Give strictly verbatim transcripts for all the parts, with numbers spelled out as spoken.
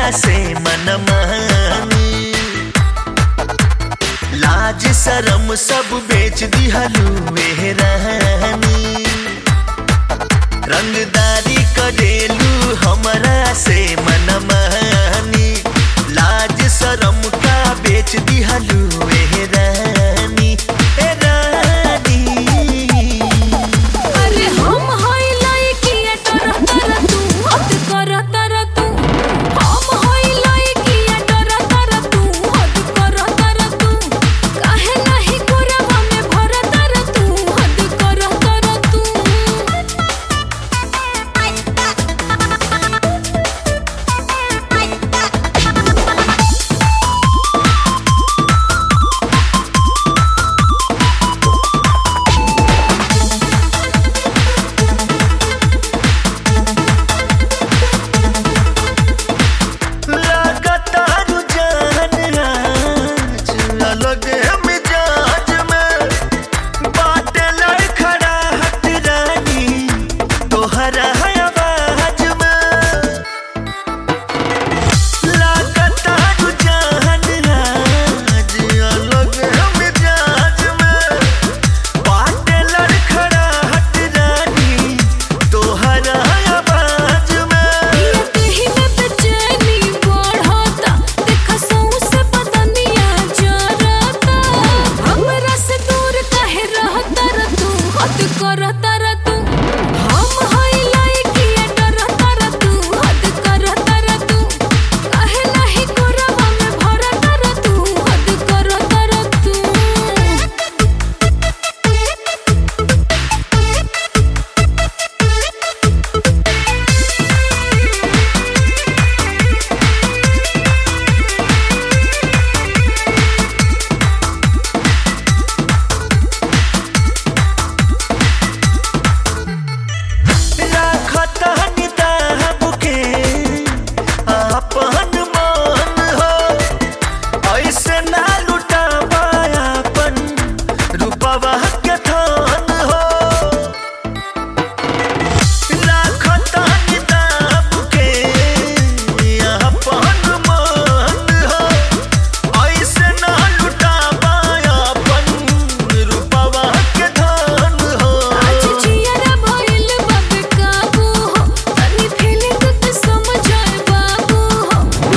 से मनमानी। लाज शरम सब बेच दिहलू वे रानी। रंगदारी करेलू हमरा से मनमानी। लाज शरम का बेच दिहलू वे रानी। ए रानी अरे हम होई लइकिया डर तर तू हद कर तर तू। हम होई लइकिया डर तर तू हद कर तर तू। काहे नाही कोरवा में भर तर तू हद कर तर तू।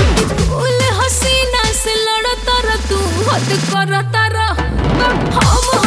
हद कर तर हम